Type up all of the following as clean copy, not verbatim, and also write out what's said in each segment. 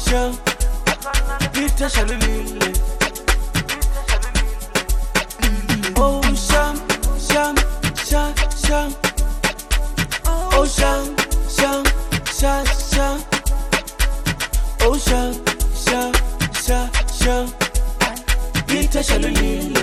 sham, Peter Shalulile. Oh sham, sham, sham, sham. Oh sham, sham, sham, sham. Oh sham, sham, sham, sham. Peter Shalulile.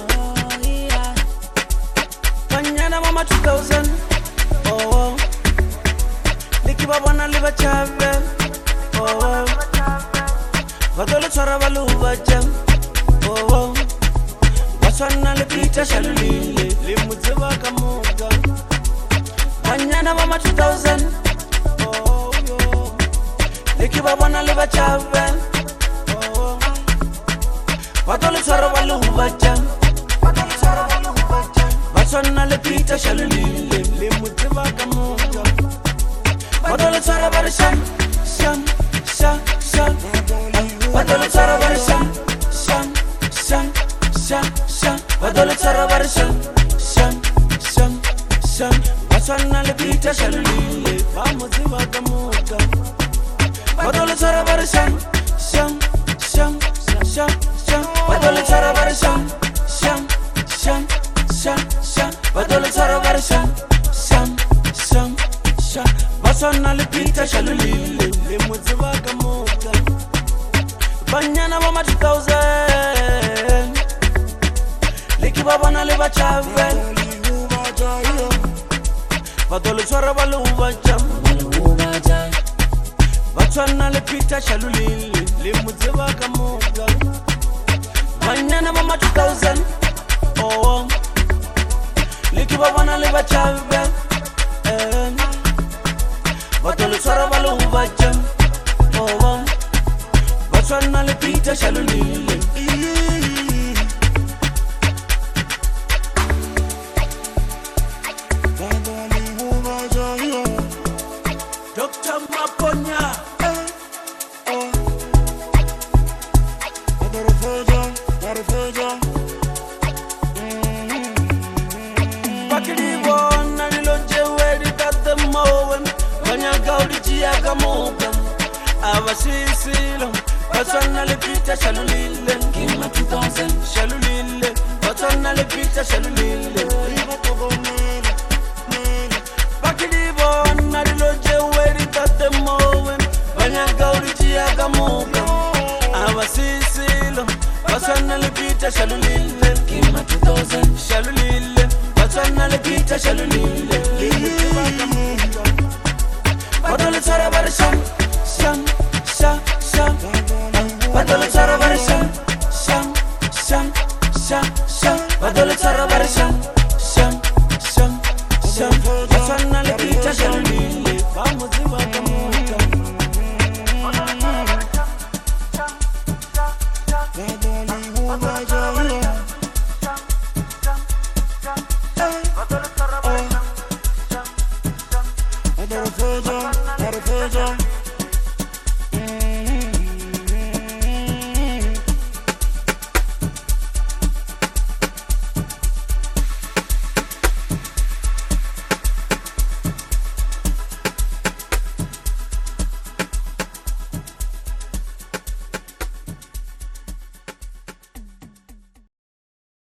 Banyana mama 2000. Oh, likiba bona liba chave. Oh, vadole chora baluba jam. Oh, wasana le Peter Shalulile. Limuziba kamuga. Banyana mama 2000. Oh, yo, likiba bona liba chave. Oh, vadole chora baluba jam. Wasana le Peter Shalulile. Limuziba kamuga. Vadole chora bar sham, sham, sham, sham. Vadole chora bar sham, sham, sham, sham, sham. Vadole chora bar sham, sham, sham, sham. Wasana le Peter Shalulile. Bamuziba kamuga. Vadole chora bar sham, sham, sham, sham, sham. Vadole chora bar sham, sham, sham, sham, sham. Vadole chora bar sham, sham, sham, sham. Wasana le Peter Shalulile. Limuziba kamuga. Banyana mama 2000. Likiba bona liba chave. Vadole chora baluba jam. Wasana le Peter Shalulile. Limuziba kamuga. Banyana mama 2000. Oh, likiba bona liba chave. Vadole chora baluba jam. Oh, wasana le Peter Shalulile. Dr. Maponya. Bakiri bona niloje wedi tate mowen. Banya gaudi chiaga moga. Abasisilo. Wasana le Peter Shalulile. Kima 2000. Shalulile. Wasana le Peter Shalulile. Bakiri bona niloje wedi tate mowen. Banya gaudi chiaga moga. Abasisilo. Wasana le Peter Shalulile. Kima 2000. Shalulile. Wasana le Peter Shalulile. Vadole chora bar sham, sham, sham, sham. Vadole chora bar sham, sham, sham, sham, sham. Vadole chora bar sham, sham, sham, sham. Wasana le Peter Shalulile. Bamuziba kamuga. Vadole chora bar sham, sham, sham, sham.